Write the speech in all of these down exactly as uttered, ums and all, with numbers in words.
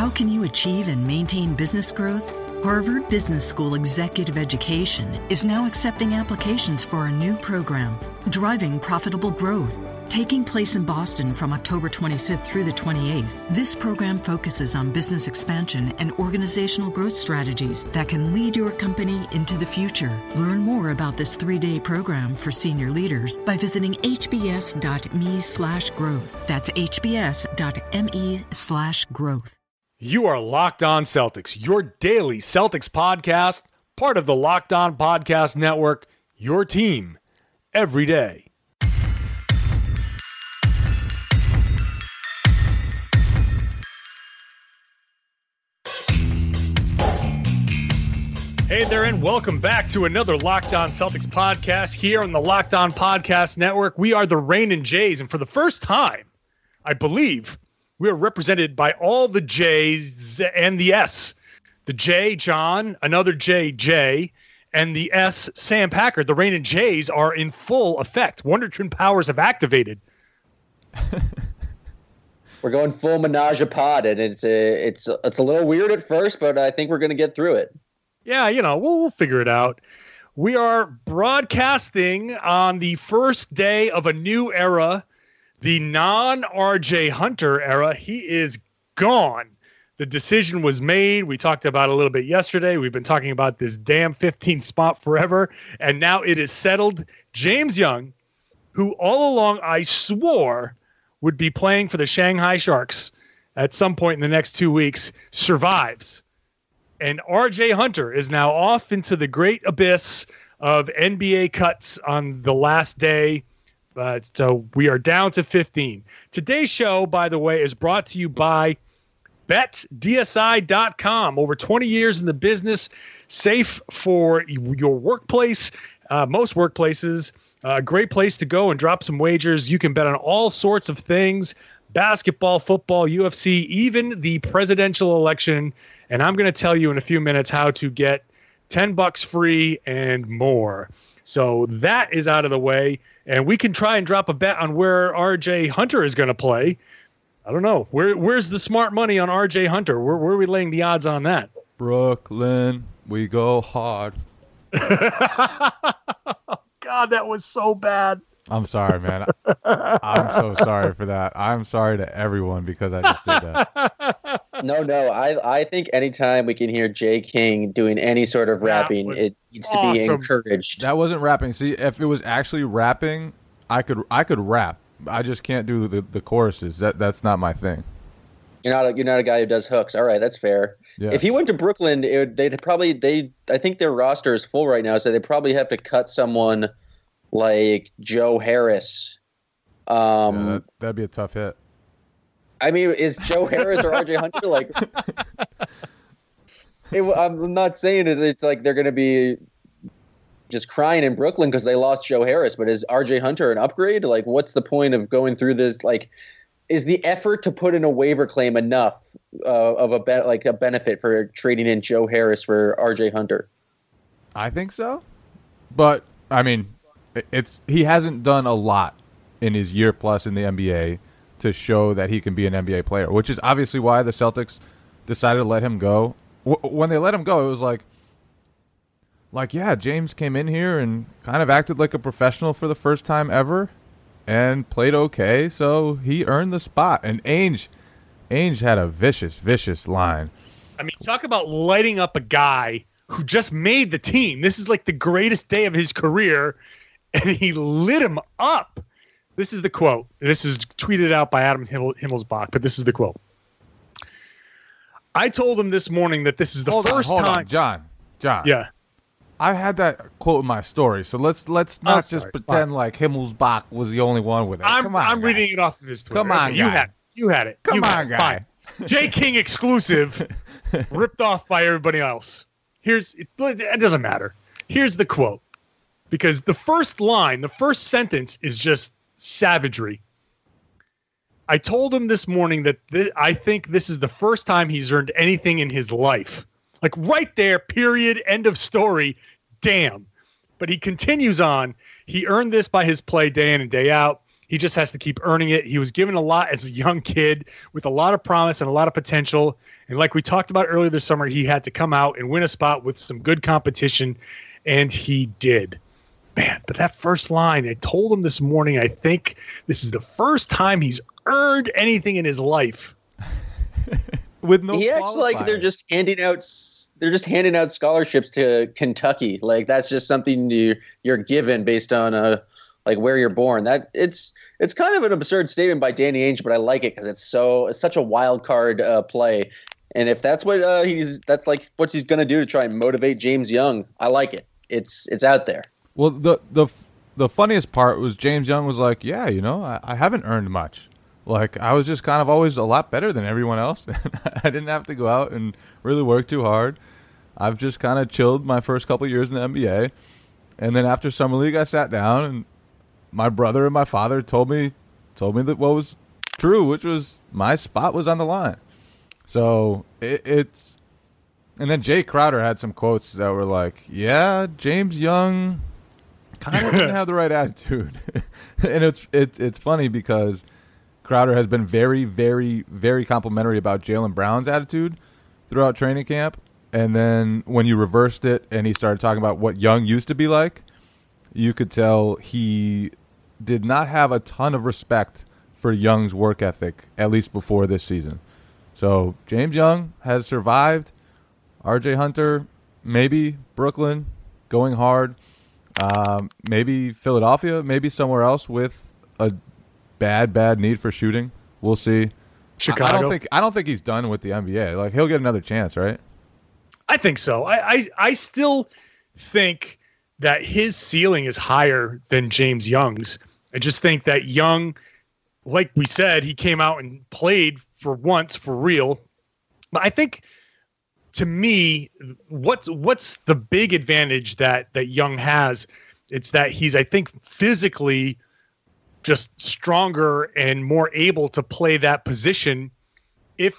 How can you achieve and maintain business growth? Harvard Business School Executive Education is now accepting applications for a new program, Driving Profitable Growth. Taking place in Boston from October twenty-fifth through the twenty-eighth, this program focuses on business expansion and organizational growth strategies that can lead your company into the future. Learn more about this three-day program for senior leaders by visiting hbs.me slash growth. That's hbs.me slash growth. You are Locked On Celtics, your daily Celtics podcast, part of the Locked On Podcast Network, your team every day. Hey there, and welcome back to another Locked On Celtics podcast here on the Locked On Podcast Network. We are the Rainin' Jays, and for the first time, I believe, we are represented by all the J's and the S. The J, John, another J, Jay, and the S, Sam Packard. The Rainin' Jays are in full effect. Wonder Twin powers have activated. We're going full menage a pod, and it's a, it's it's a little weird at first, but I think we're going to get through it. Yeah, you know, we'll, we'll figure it out. We are broadcasting on the first day of a new era, the non-R J Hunter era. He is gone. The decision was made. We talked about it a little bit yesterday. We've been talking about this damn fifteenth spot forever, and now it is settled. James Young, who all along I swore would be playing for the Shanghai Sharks at some point in the next two weeks, survives. And R J Hunter is now off into the great abyss of N B A cuts on the last day. Uh, so we are down to fifteen. Today's show, by the way, is brought to you by bet D S I dot com. Over twenty years in the business, safe for your workplace, uh, most workplaces. A uh, great place to go and drop some wagers. You can bet on all sorts of things, basketball, football, U F C, even the presidential election. And I'm going to tell you in a few minutes how to get ten bucks free and more. So that is out of the way. And we can try and drop a bet on where R J Hunter is going to play. I don't know. Where Where's the smart money on R J Hunter? Where, where are we laying the odds on that? Brooklyn, we go hard. God, that was so bad. I'm sorry, man. I'm so sorry for that. I'm sorry to everyone because I just did that. No, no. I I think anytime we can hear Jay King doing any sort of rapping, it needs awesome. to be encouraged. That wasn't rapping. See, if it was actually rapping, I could I could rap. I just can't do the, the choruses. That that's not my thing. You're not a, you're not a guy who does hooks. All right, that's fair. Yeah. If he went to Brooklyn, it would, they'd probably they I think their roster is full right now, so they probably have to cut someone like Joe Harris. Um, yeah, that, that'd be a tough hit. I mean, is Joe Harris or R J Hunter like? it, I'm not saying it, it's like they're going to be just crying in Brooklyn because they lost Joe Harris, but is R J Hunter an upgrade? Like, what's the point of going through this? Like, is the effort to put in a waiver claim enough uh, of a be- like a benefit for trading in Joe Harris for R J Hunter? I think so, but I mean. It's he hasn't done a lot in his year plus in the N B A to show that he can be an N B A player, which is obviously why the Celtics decided to let him go. W- when they let him go, it was like, like yeah, James came in here and kind of acted like a professional for the first time ever, and played okay, so he earned the spot. And Ainge, Ainge had a vicious, vicious line. I mean, talk about lighting up a guy who just made the team. This is like the greatest day of his career. And he lit him up. This is the quote. This is tweeted out by Adam Himmel, Himmelsbach, but this is the quote. I told him this morning that this is the hold first on, hold time. On. John, John. Yeah. I had that quote in my story, so let's let's not oh, just sorry. pretend Fine. like Himmelsbach was the only one with it. I'm, Come on, I'm guy. reading it off of his Twitter. Come on, okay, you guy. had it. You had it. Come you on, had it. guy. Fine. J. King exclusive, ripped off by everybody else. Here's it, it doesn't matter. Here's the quote. Because the first line, the first sentence is just savagery. I told him this morning that th- I think this is the first time he's earned anything in his life. Like right there, period, end of story. Damn. But he continues on. He earned this by his play day in and day out. He He just has to keep earning it. He was given a lot as a young kid with a lot of promise and a lot of potential. And like we talked about earlier this summer, he had to come out and win a spot with some good competition, and he did. Man, but that first line, I told him this morning, I think this is the first time he's earned anything in his life. With no he acts like they're just handing out they're just handing out scholarships to Kentucky. Like that's just something you, you're given based on uh like where you're born. That it's it's kind of an absurd statement by Danny Ainge, but I like it because it's so it's such a wild card uh, play. And if that's what uh, he's that's like what he's going to do to try and motivate James Young, I like it. It's it's out there. Well, the the the funniest part was James Young was like, yeah, you know, I, I haven't earned much. Like, I was just kind of always a lot better than everyone else. I didn't have to go out and really work too hard. I've just kind of chilled my first couple years in the N B A. And then after Summer League, I sat down, and my brother and my father told me told me that what was true, which was my spot was on the line. So it, it's – and then Jay Crowder had some quotes that were like, yeah, James Young kind of didn't have the right attitude. And it's, it's it's funny because – Crowder has been very, very, very complimentary about Jaylen Brown's attitude throughout training camp. And then when you reversed it and he started talking about what Young used to be like, you could tell he did not have a ton of respect for Young's work ethic, at least before this season. So James Young has survived. R J Hunter, maybe Brooklyn, going hard. Um, maybe Philadelphia, maybe somewhere else with a bad, bad need for shooting. We'll see. Chicago. I don't think I don't think he's done with the N B A. Like, he'll get another chance, right? I think so. I, I I still think that his ceiling is higher than James Young's. I just think that Young, like we said, he came out and played for once for real. But I think, to me, what's what's the big advantage that that Young has? It's that he's, I think, physically just stronger and more able to play that position. If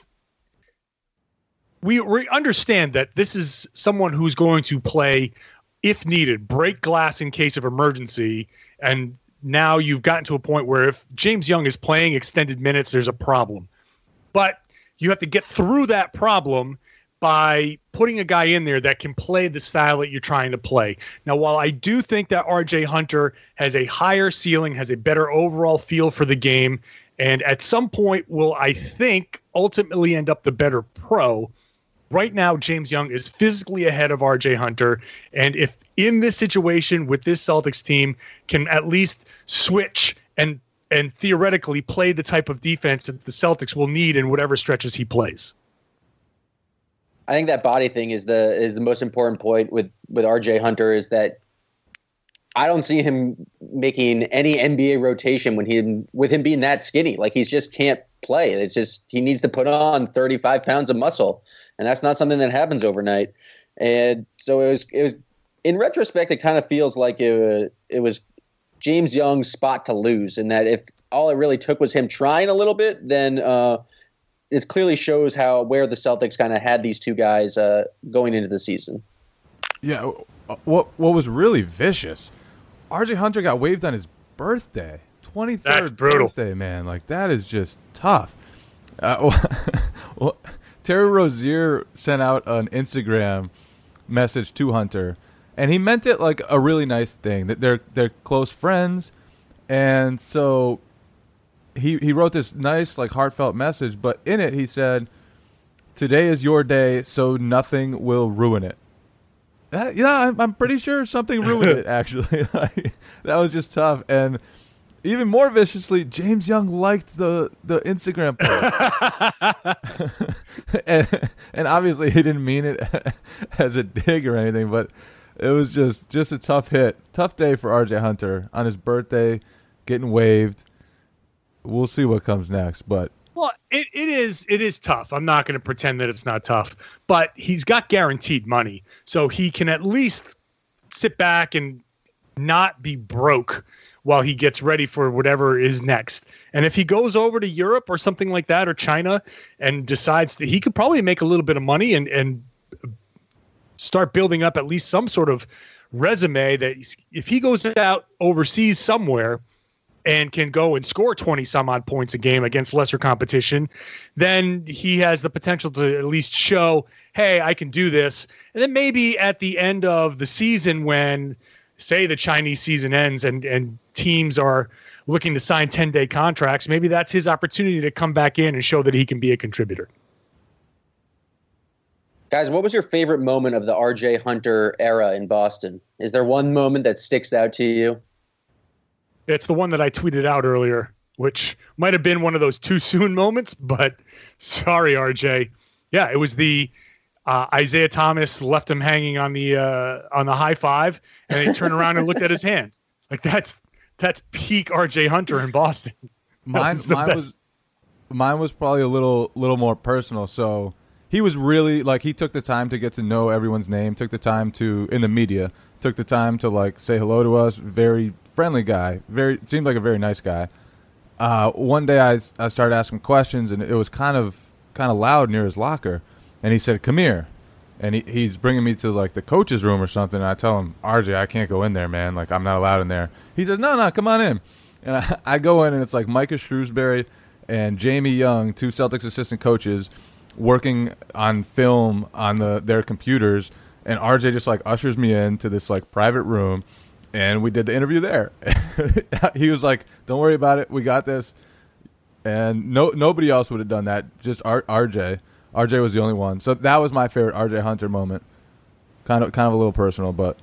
we, we understand that this is someone who's going to play, if needed, break glass in case of emergency. And now you've gotten to a point where if James Young is playing extended minutes, there's a problem. But you have to get through that problem by putting a guy in there that can play the style that you're trying to play. Now, while I do think that R J Hunter has a higher ceiling, has a better overall feel for the game, and at some point will, I think, ultimately end up the better pro, right now James Young is physically ahead of R J Hunter. And if in this situation with this Celtics team can at least switch and and theoretically play the type of defense that the Celtics will need in whatever stretches he plays. I think that body thing is the is the most important point with, with R J Hunter, is that I don't see him making any N B A rotation when he with him being that skinny. Like, he just can't play. It's just he needs to put on thirty-five pounds of muscle, and that's not something that happens overnight. And so it was it was in retrospect, it kind of feels like it, it was James Young's spot to lose, and that if all it really took was him trying a little bit, then uh, it clearly shows how where the Celtics kind of had these two guys uh, going into the season. Yeah, what what was really vicious, R J Hunter got waived on his birthday, twenty-third birthday, man. Like, that is just tough. Uh, well, Terry Rozier sent out an Instagram message to Hunter, and he meant it like a really nice thing, that they're they're close friends, and so he he wrote this nice, like, heartfelt message, but in it he said, "Today is your day, so nothing will ruin it." That, yeah, I'm, I'm pretty sure something ruined it, actually. Like, that was just tough. And even more viciously, James Young liked the, the Instagram post. and, and obviously he didn't mean it as a dig or anything, but it was just, just a tough hit. Tough day for R J Hunter on his birthday, getting waived. We'll see what comes next, but well, it, it is it is tough. I'm not going to pretend that it's not tough, but he's got guaranteed money, so he can at least sit back and not be broke while he gets ready for whatever is next. And if he goes over to Europe or something like that, or China, and decides that he could probably make a little bit of money and, and start building up at least some sort of resume, that if he goes out overseas somewhere, and can go and score twenty some odd points a game against lesser competition, then he has the potential to at least show, hey, I can do this. And then maybe at the end of the season, when say the Chinese season ends and, and teams are looking to sign ten day contracts, maybe that's his opportunity to come back in and show that he can be a contributor. Guys, what was your favorite moment of the R J Hunter era in Boston? Is there one moment that sticks out to you? It's the one that I tweeted out earlier, which might have been one of those too soon moments, but sorry, R J. Yeah, it was the uh, Isaiah Thomas left him hanging on the uh, on the high five, and he turned around and looked at his hand. Like that's that's peak R J Hunter in Boston. Mine, was mine was mine was probably a little little more personal. So he was really like he took the time to get to know everyone's name, took the time to in the media, took the time to like say hello to us. Very friendly guy. Very seemed like a very nice guy. Uh, one day I, I started asking questions, and it was kind of kind of loud near his locker, and he said, "Come here," and he, he's bringing me to like the coach's room or something. And I tell him, "R J, I can't go in there, man. Like I'm not allowed in there." He says, "No, no, come on in." And I, I go in, and it's like Micah Shrewsbury and Jamie Young, two Celtics assistant coaches, working on film on the their computers, and R J just like ushers me into this like private room. And we did the interview there. He was like, "Don't worry about it. We got this." And no, nobody else would have done that. Just R- RJ. R J was the only one. So that was my favorite R J Hunter moment. Kind of, kind of a little personal, but.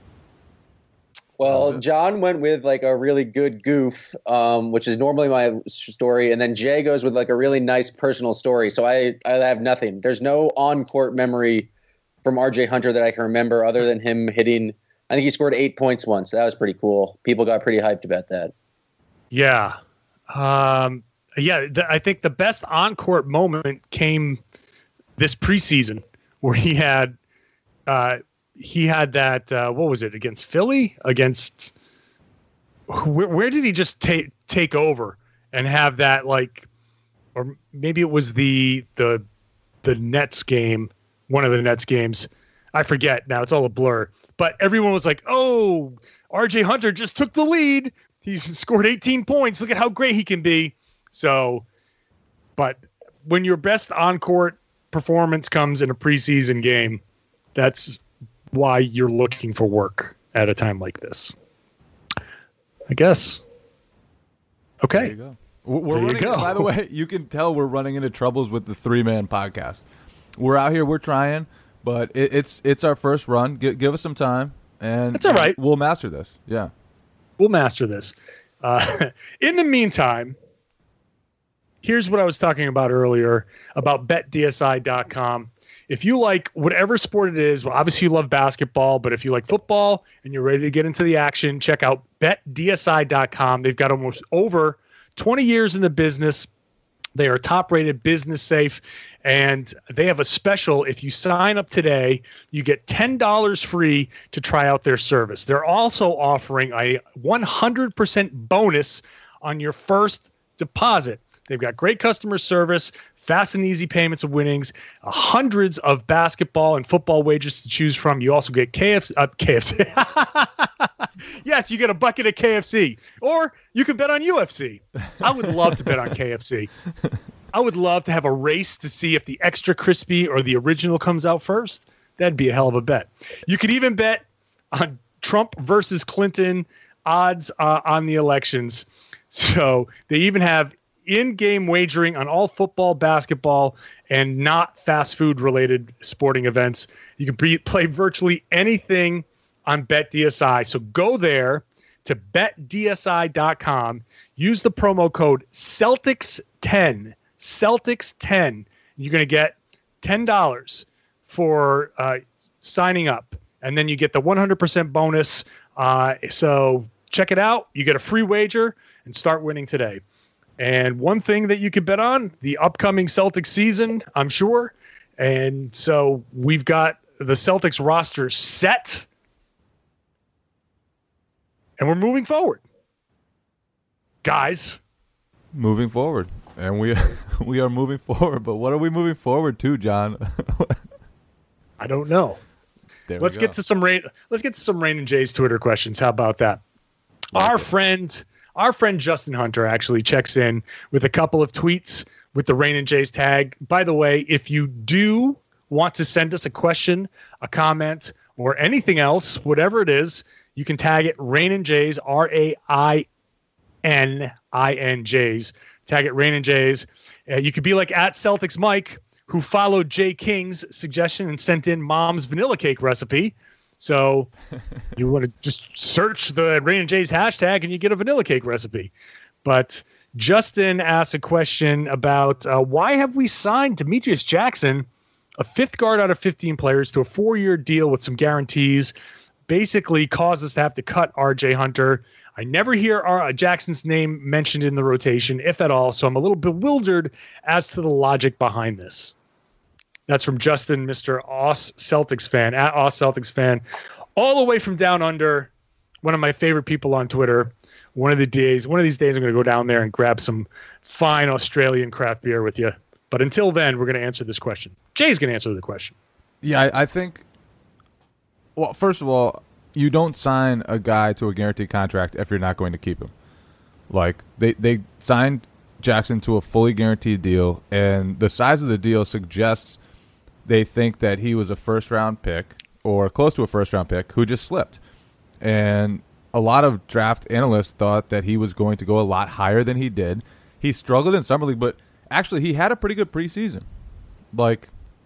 Well, John went with like a really good goof, um, which is normally my story, and then Jay goes with like a really nice personal story. So I, I have nothing. There's no on-court memory from R J Hunter that I can remember other than him hitting. I think he scored eight points once. That was pretty cool. People got pretty hyped about that. Yeah. Um, yeah, th- I think the best on-court moment came this preseason where he had uh, he had that, uh, what was it, against Philly? Against where, where did he just take take over and have that, like, or maybe it was the the the Nets game, one of the Nets games. I forget now. It's all a blur. But everyone was like, "Oh, R J Hunter just took the lead. He's scored eighteen points. Look at how great he can be." So, but when your best on-court performance comes in a preseason game, that's why you're looking for work at a time like this, I guess. Okay. There you go. We're there running, you go. By the way, you can tell we're running into troubles with the three-man podcast. We're out here. We're trying. But it, it's it's our first run. G- give us some time, and that's all right. We'll master this. Yeah, we'll master this. Uh, in the meantime, here's what I was talking about earlier about bet D S I dot com. If you like whatever sport it is, well, obviously you love basketball, but if you like football and you're ready to get into the action, check out bet D S I dot com. They've got almost over twenty years in the business. They are top-rated, business safe, and they have a special. If you sign up today, you get ten dollars free to try out their service. They're also offering a one hundred percent bonus on your first deposit. They've got great customer service, fast and easy payments of winnings, uh, hundreds of basketball and football wagers to choose from. You also get K F C. Uh, K F C. Yes, you get a bucket of K F C. Or you can bet on U F C. I would love to bet on K F C. I would love to have a race to see if the extra crispy or the original comes out first. That'd be a hell of a bet. You could even bet on Trump versus Clinton odds uh, on the elections. So they even have in-game wagering on all football, basketball, and not fast food-related sporting events. You can pre- play virtually anything on BetDSI. So go there to bet D S I dot com. Use the promo code Celtics ten. Celtics ten. You're going to get ten dollars for uh, signing up. And then you get the one hundred percent bonus. Uh, so check it out. You get a free wager and start winning today. And one thing that you can bet on, the upcoming Celtics season, I'm sure. And so we've got the Celtics roster set. And we're moving forward. Guys. Moving forward. And we we are moving forward. But what are we moving forward to, John? I don't know. There let's we go. get to some rain. Let's get to some Rain and Jay's Twitter questions. How about that? Our friend, our friend Justin Hunter actually checks in with a couple of tweets with the Rain and Jays tag. By the way, if you do want to send us a question, a comment, or anything else, whatever it is, you can tag it Rain and Jays, R A I N I N Jays. Tag it Rain and Jays. Uh, you could be like at Celtics Mike, who followed Jay King's suggestion and sent in mom's vanilla cake recipe. So you want to just search the Rain and Jays hashtag and you get a vanilla cake recipe. But Justin asked a question about uh, why have we signed Demetrius Jackson, a fifth guard out of fifteen players, to a four-year deal with some guarantees, basically caused us to have to cut R J Hunter. I never hear our, uh, Jackson's name mentioned in the rotation, if at all, so I'm a little bewildered as to the logic behind this. That's from Justin, Mister Oss Celtics fan, at Oss Celtics fan, all the way from down under, one of my favorite people on Twitter. One of the days, one of these days, I'm going to go down there and grab some fine Australian craft beer with you. But until then, we're going to answer this question. Jay's going to answer the question. Yeah, I, I think, well, first of all, you don't sign a guy to a guaranteed contract if you're not going to keep him. Like, they, they signed Jackson to a fully guaranteed deal, and the size of the deal suggests they think that he was a first-round pick or close to a first-round pick who just slipped. And a lot of draft analysts thought that he was going to go a lot higher than he did. He struggled in Summer League, but actually he had a pretty good preseason. Like,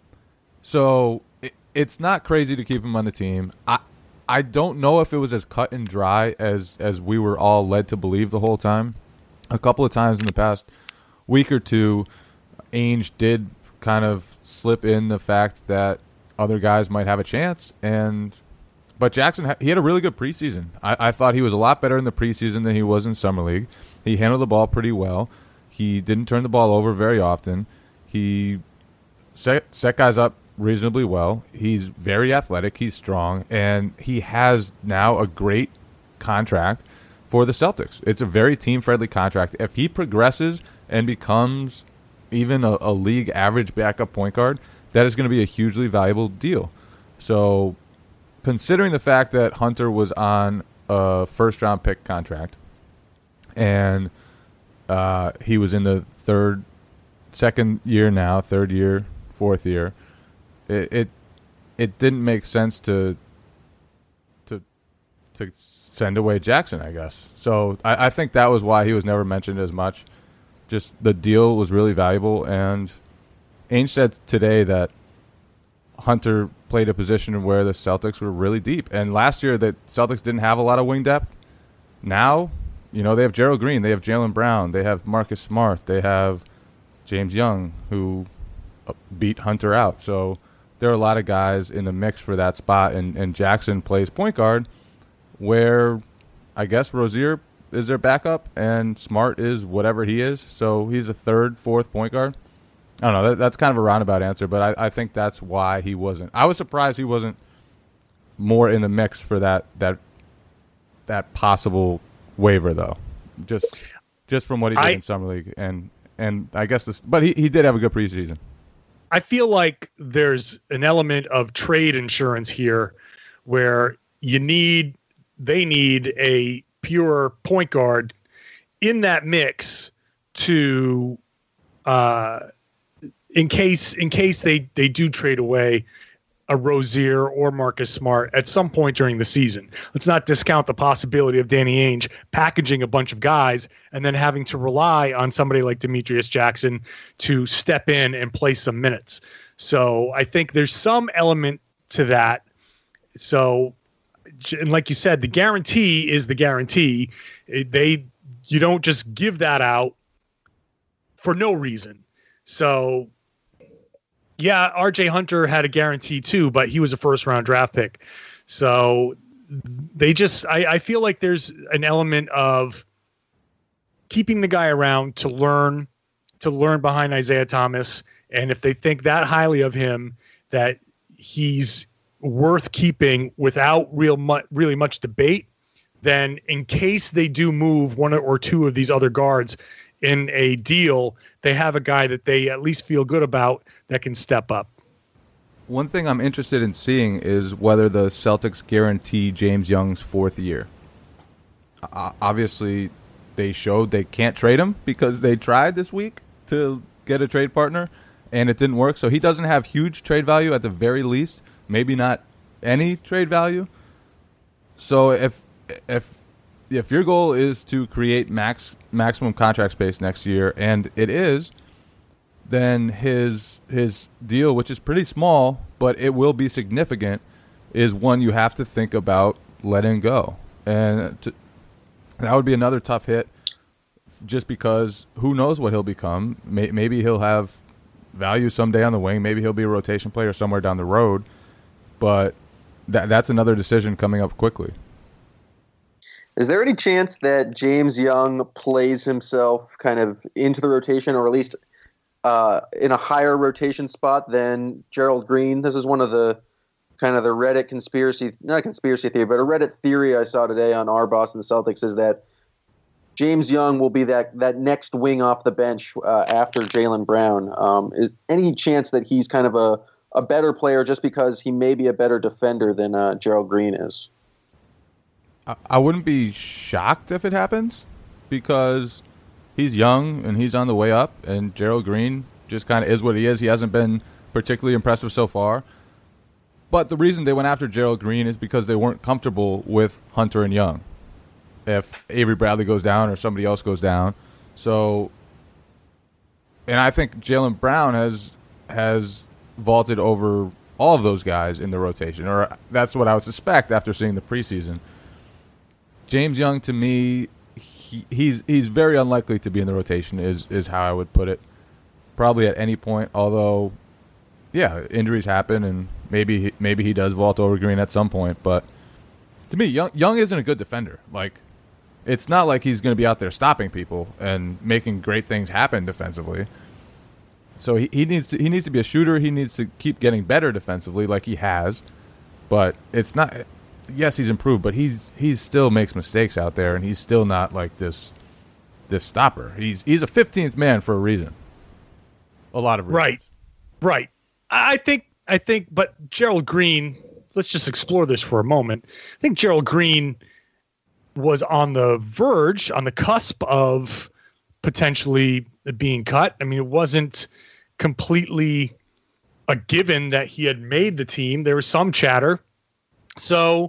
so it, it's not crazy to keep him on the team. I I don't know if it was as cut and dry as, as we were all led to believe the whole time. A couple of times in the past week or two, Ainge did kind of slip in the fact that other guys might have a chance, and but Jackson, he had a really good preseason. I, I thought he was a lot better in the preseason than he was in Summer League. He handled the ball pretty well. He didn't turn the ball over very often. He set, set guys up reasonably well. He's very athletic. He's strong. And he has now a great contract for the Celtics. It's a very team-friendly contract. If he progresses and becomes even a, a league average backup point guard, that is going to be a hugely valuable deal. So considering the fact that Hunter was on a first-round pick contract and uh, he was in the third, second year now, third year, fourth year, it it, it didn't make sense to to to send away Jackson, I guess. So I, I think that was why he was never mentioned as much. Just the deal was really valuable, and Ainge said today that Hunter played a position where the Celtics were really deep. And last year, the Celtics didn't have a lot of wing depth. Now, you know, they have Gerald Green, they have Jaylen Brown, they have Marcus Smart, they have James Young, who beat Hunter out. So there are a lot of guys in the mix for that spot, and, and Jackson plays point guard, where I guess Rozier is their backup, and Smart is whatever he is. So he's a third, fourth point guard. I don't know. That, that's kind of a roundabout answer, but I, I think that's why he wasn't. I was surprised he wasn't more in the mix for that that that possible waiver, though. Just just from what he did I, in Summer League, and and I guess this, but he, he did have a good preseason. I feel like there's an element of trade insurance here, where you need they need a pure point guard in that mix to. Uh, In case in case they, they do trade away a Rozier or Marcus Smart at some point during the season. Let's not discount the possibility of Danny Ainge packaging a bunch of guys and then having to rely on somebody like Demetrius Jackson to step in and play some minutes. So I think there's some element to that. So, and like you said, the guarantee is the guarantee. They you don't just give that out for no reason. So, yeah, R J Hunter had a guarantee too, but he was a first round draft pick. So they just, I, I feel like there's an element of keeping the guy around to learn, to learn behind Isaiah Thomas. And if they think that highly of him, that he's worth keeping without real mu- really much debate, then in case they do move one or two of these other guards in a deal, they have a guy that they at least feel good about that can step up. One thing I'm interested in seeing is whether the Celtics guarantee James Young's fourth year. Uh, obviously, they showed they can't trade him because they tried this week to get a trade partner, and it didn't work. So he doesn't have huge trade value at the very least, maybe not any trade value. So if if if your goal is to create max maximum contract space next year, and it is, then his his deal, which is pretty small, but it will be significant, is one you have to think about letting go. And to, that would be another tough hit, just because who knows what he'll become. May, maybe he'll have value someday on the wing. Maybe he'll be a rotation player somewhere down the road. But that that's another decision coming up quickly. Is there any chance that James Young plays himself kind of into the rotation, or at least uh, in a higher rotation spot than Gerald Green? This is one of the kind of the Reddit conspiracy, not a conspiracy theory, but a Reddit theory I saw today on our Boston Celtics is that James Young will be that, that next wing off the bench uh, after Jaylen Brown. Um, is any chance that he's kind of a, a better player just because he may be a better defender than uh, Gerald Green is? I wouldn't be shocked if it happens, because he's young and he's on the way up, and Gerald Green just kind of is what he is. He hasn't been particularly impressive so far. But the reason they went after Gerald Green is because they weren't comfortable with Hunter and Young if Avery Bradley goes down or somebody else goes down. So, and I think Jaylen Brown has has vaulted over all of those guys in the rotation, or that's what I would suspect after seeing the preseason. James Young, to me, he, he's he's very unlikely to be in the rotation, is is how I would put it. Probably at any point, although, yeah, injuries happen, and maybe he, maybe he does vault over Green at some point. But to me, Young Young isn't a good defender. Like, it's not like he's going to be out there stopping people and making great things happen defensively. So he, he needs to he needs to be a shooter. He needs to keep getting better defensively, like he has. But it's not. Yes, he's improved, but he's he's still makes mistakes out there, and he's still not like this this stopper. He's he's a fifteenth man for a reason. A lot of reasons. Right, right. I think I think, but Gerald Green. Let's just explore this for a moment. I think Gerald Green was on the verge, on the cusp of potentially being cut. I mean, it wasn't completely a given that he had made the team. There was some chatter. So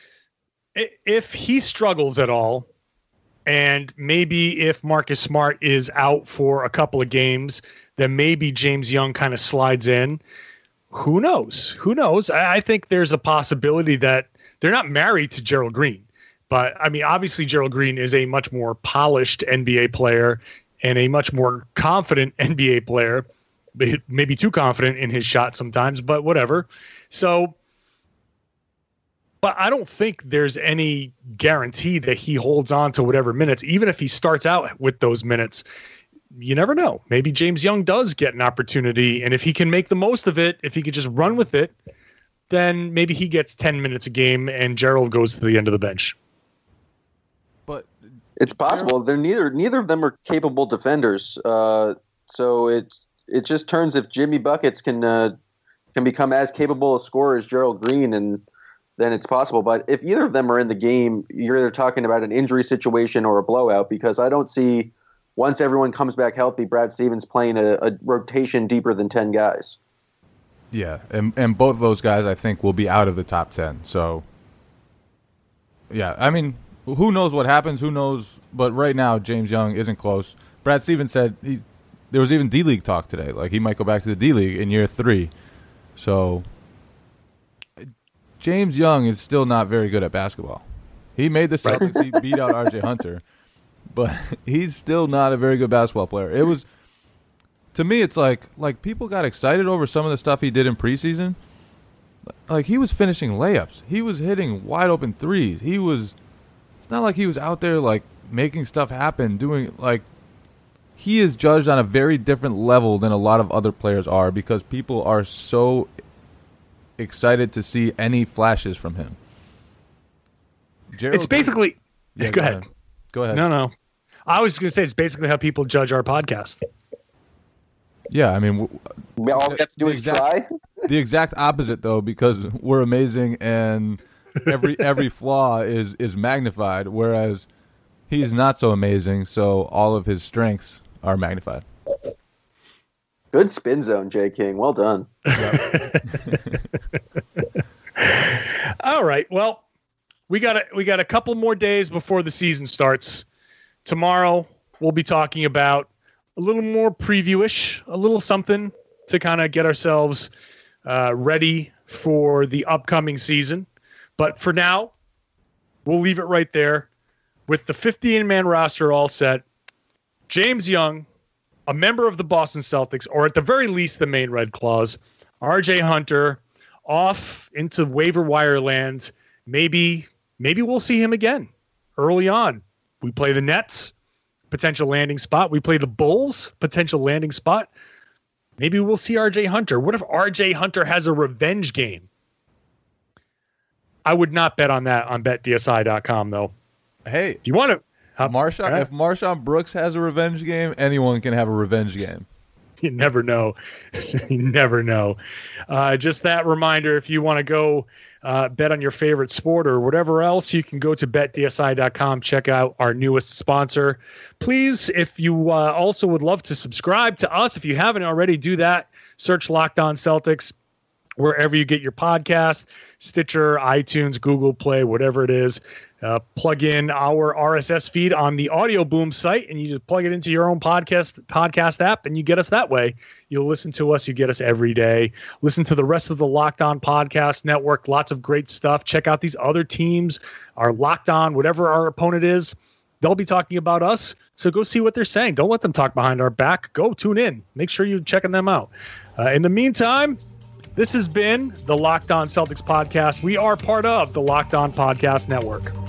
if he struggles at all, and maybe if Marcus Smart is out for a couple of games, then maybe James Young kind of slides in. Who knows? Who knows? I think there's a possibility that they're not married to Gerald Green. But, I mean, obviously Gerald Green is a much more polished N B A player and a much more confident N B A player, maybe too confident in his shot sometimes, but whatever. So, but I don't think there's any guarantee that he holds on to whatever minutes, even if he starts out with those minutes. You never know. Maybe James Young does get an opportunity, and if he can make the most of it, if he could just run with it, then maybe he gets ten minutes a game and Gerald goes to the end of the bench. But it's possible. They're neither neither of them are capable defenders. Uh, so it it just turns if Jimmy Buckets can uh, can become as capable a scorer as Gerald Green, and then it's possible. But if either of them are in the game, you're either talking about an injury situation or a blowout, because I don't see, once everyone comes back healthy, Brad Stevens playing a, a rotation deeper than ten guys. Yeah, and and both of those guys, I think, will be out of the top ten. So, yeah, I mean, who knows what happens? Who knows? But right now, James Young isn't close. Brad Stevens said he, there was even D-League talk today. Like, he might go back to the D-League in year three. So, James Young is still not very good at basketball. He made the Celtics. He beat out R J Hunter. But he's still not a very good basketball player. It was, to me, it's like like people got excited over some of the stuff he did in preseason. Like, he was finishing layups. He was hitting wide open threes. He was, it's not like he was out there, like, making stuff happen, doing, like, he is judged on a very different level than a lot of other players are, because people are so excited to see any flashes from him. Gerald, it's basically, yeah, go, go ahead. ahead. Go ahead. No, no. I was going to say it's basically how people judge our podcast. Yeah, I mean, we all have to do is try. The exact opposite, though, because we're amazing and every every flaw is is magnified. Whereas he's not so amazing, so all of his strengths are magnified. Good spin zone, Jay King. Well done. All right. Well, we got a, we got a couple more days before the season starts. Tomorrow, we'll be talking about a little more preview-ish, a little something to kind of get ourselves uh, ready for the upcoming season. But for now, we'll leave it right there with the fifteen-man roster all set. James Young, a member of the Boston Celtics, or at the very least the main Red Claws. R J Hunter off into waiver wire land. Maybe, maybe we'll see him again early on. We play the Nets, potential landing spot. We play the Bulls, potential landing spot. Maybe we'll see R J Hunter. What if R J Hunter has a revenge game? I would not bet on that on bet D S I dot com, though. Hey, if you want to, uh, Marshawn, uh, if Marshawn Brooks has a revenge game, anyone can have a revenge game. You never know. You never know. Uh, just that reminder, if you want to go uh, bet on your favorite sport or whatever else, you can go to bet D S I dot com, check out our newest sponsor. Please, if you uh, also would love to subscribe to us, if you haven't already, do that. Search Locked On Celtics wherever you get your podcast, Stitcher, iTunes, Google Play, whatever it is. Uh, plug in our R S S feed on the Audio Boom site, and you just plug it into your own podcast podcast app, and you get us that way. You'll listen to us. You get us every day. Listen to the rest of the Locked On Podcast Network. Lots of great stuff. Check out these other teams, our Locked On, whatever our opponent is. They'll be talking about us, so go see what they're saying. Don't let them talk behind our back. Go tune in. Make sure you're checking them out. Uh, in the meantime, this has been the Locked On Celtics podcast. We are part of the Locked On Podcast Network.